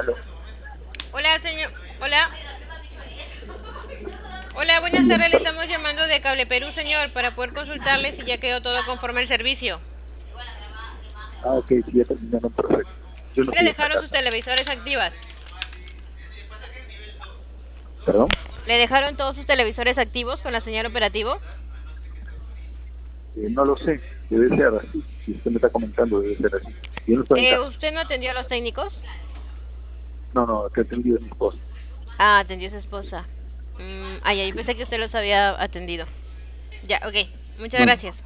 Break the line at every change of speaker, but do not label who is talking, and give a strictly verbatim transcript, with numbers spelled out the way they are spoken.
Aló.
Hola, señor. Hola. Hola,
Sí,
buenas
buenas
tardes. Le
tardes.
estamos llamando de Cable Perú, señor, para poder consultarle si ya quedó todo conforme al servicio.
Ah, ok, sí, ya terminaron, perfecto. Yo no
Le
estoy en la
dejaron sus
casa.
televisores activas.
¿Perdón?
¿Le dejaron todos sus televisores activos con la señal operativo?
Eh, no lo sé, debe ser así. Si usted me está comentando, debe ser así. Yo no estoy en
Eh,
casa.
¿Usted no atendió a los técnicos?
No, no, que ha atendido a mi esposa.
Ah, atendió a su esposa. Mm, ay, ay, pensé que usted los había atendido. Ya, ok. Muchas
No, no.
gracias.